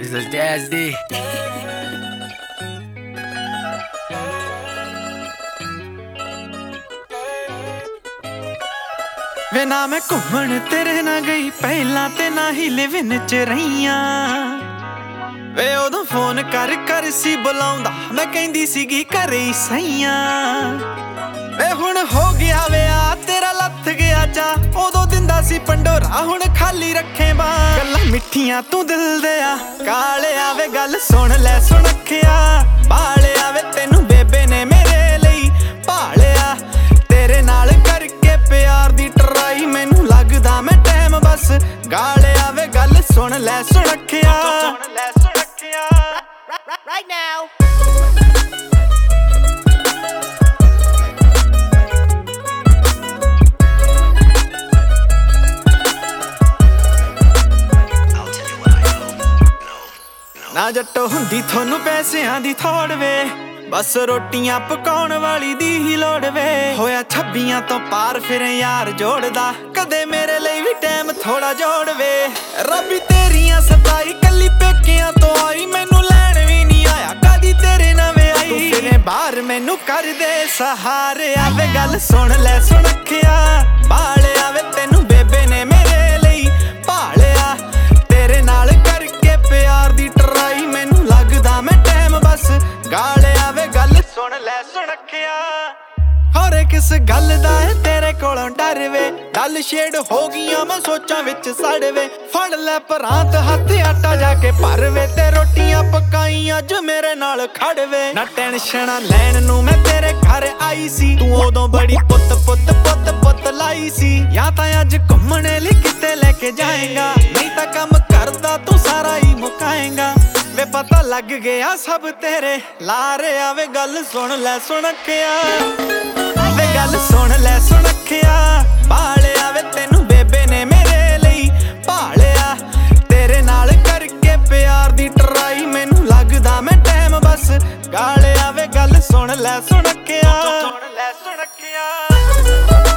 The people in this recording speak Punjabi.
This is Jazz D. ਵੇ ਨਾ ਮੈਂ ਘੁੰਮਣ ਤੇਰੇ ਨਾਲ ਗਈ ਪਹਿਲਾਂ ਤੇ ਨਾ ਹੀ ਲਿਵਿਨ ਚ ਰਹੀਆਂ ਵੇ ਉਦੋਂ ਫੋਨ ਕਰ ਸੀ ਬੁਲਾਉਂਦਾ ਮੈਂ ਕਹਿੰਦੀ ਸੀਗੀ ਘਰੇ ਹੀ ਸਈਆਂ ਵੇ ਹੁਣ ਹੋ ਗਿਆ ਵਿਆਹ ਤੇਰਾ ਲੱਥ ਗਿਆ ਚਾ ਉਦੋਂ ਦਿੰਦਾ ਸੀ ਪੰਡੋਰਾ ਹੁਣ ਖਾਲੀ ਰੱਖੇ ਬਾ ਗੱਲਾਂ ਮਿੱਠੀਆਂ ਤੂੰ ਦਿਲ ਦੇ ਆ ਕਾਲਿਆ ਵੇ ਗੱਲ ਸੁਣ ਲੈ ਸੁਣਖਿਆ ਬਾਲਿਆ ਵੇ ਤੈਨੂੰ ਬੇਬੇ ਨੇ ਮੇਰੇ ਲਈ ਭਾਲਿਆ ਤੇਰੇ ਨਾਲ ਕਰਕੇ ਪਿਆਰ ਦੀ ਟਰਾਈ ਮੈਨੂੰ ਲੱਗਦਾ ਮੈਂ ਟਾਈਮ ਬਸ ਗਾਲਿਆ ਵੇ ਗੱਲ ਸੁਣ ਲੈ ਸੁਣਖਿਆ right now. ਨਾ ਜੱਟੋ ਹੁੰਦੀ ਤੁਹਾਨੂੰ ਪੈਸਿਆਂ ਦੀ ਥੋੜ ਵੇ ਬਸ ਰੋਟੀਆਂ ਪਕਾਉਣ ਵਾਲੀ ਦੀ ਹੀ ਲੋੜ ਵੇ ਹੋਇਆ 26 ਤੋਂ ਪਾਰ ਫਿਰ ਯਾਰ ਜੋੜਦਾ ਕਦੇ ਮੇਰੇ ਲਈ ਵੀ ਟਾਈਮ ਥੋੜਾ ਜੋੜ ਵੇ ਰੱਬੀ ਤੇਰੀਆਂ ਸਤਾਈ ਕੱਲੀ ਪੇਕਿਆਂ ਤੋਂ ਆਈ ਮੈਨੂੰ ਲੈਣ ਵੀ ਨਹੀਂ ਆਇਆ ਕਦੀ ਤੇਰੇ ਨਵੇਂ ਆਈ ਤੂੰ ਫਿਰੇ ਬਾਹਰ ਮੈਨੂੰ ਕਰਦੇ ਸਹਾਰੇ ਆਵੇ ਗੱਲ ਸੁਣ ਲੈ ਸੁਣਖਿਆ ਬਾਲਿਆ ਵੇ ਤੈਨੂੰ ਬੇਬੇ ਨੇ ਮੇਰੇ ਲਈ ਭਾਲਿਆ ਤੇਰੇ ਨਾਲ ਕਰਕੇ ਪਿਆਰ ਦੀ ਟਰਾਈ ਮੈਨੂੰ ਲੱਗਦਾ ਮੈਂ ਟਾਈਮ ਬਸ ਗਾਲਿਆ ਵੇ ਗੱਲ ਸੁਣ ਲੈ ਸੁਣਖਿਆ ਹਰ ਕਿਸ ਗੱਲ ਦਾ ਹੈ ਤੇਰੇ ਕੋਲੋਂ ਡਰ ਵੇ ਗੱਲ ਛੇੜ ਹੋ ਗਈਆਂ ਮੈਂ ਸੋਚਾਂ ਵਿੱਚ ਸੜ ਵੇ ਫੜ ਲੈ ਪਰਾਂਤ ਹੱਥ ਆਟਾ ਜਾ ਕੇ ਭਰ ਵੇ ਤੇ ਰੋਟੀਆਂ ਪਕਾਈ ਅੱਜ ਮੇਰੇ ਨਾਲ ਖੜ ਵੇ ਨਾ ਟੈਨਸ਼ਨਾਂ ਲੈਣ ਨੂੰ ਮੈਂ ਤੇਰੇ ਘਰ ਆਈ ਸੀ ਤੂੰ ਉਦੋਂ ਬੜੀ ਪੁੱਤ ਲਾਈ ਸੀ ਜਾਂ ਤਾਂ ਅੱਜ ਘੁੰਮਣੇ ਲਈ ਕਿਤੇ ਲੈ ਕੇ ਜਾਏਗਾ ਨਹੀਂ ਤਾਂ ਕੰਮ ਕਰਦਾ ਤੂੰ ਸਾਰਾ ਹੀ ਮੁਕਾਏਗਾ ਵੇ ਪਤਾ ਲੱਗ ਗਿਆ ਸਭ ਤੇਰੇ ਲਾਰਿਆ ਵੇ ਗੱਲ ਸੁਣ ਲੈ ਸੁਣਖਿਆ ਵੇ ਗੱਲ ਸੁਣ ਲੈ ਸੁਣਖਿਆ ਬਾਲਿਆ ਵੇ ਤੈਨੂੰ ਬੇਬੇ ਨੇ ਮੇਰੇ ਲਈ ਭਾਲਿਆ ਤੇਰੇ ਨਾਲ ਕਰਕੇ ਪਿਆਰ ਦੀ ਟਰਾਈ ਮੈਨੂੰ ਲੱਗਦਾ ਮੈਂ ਟਾਈਮ ਬਸ ਗਾਲਿਆ ਵੇ ਗੱਲ ਸੁਣ ਲੈ ਸੁਣਖਿਆ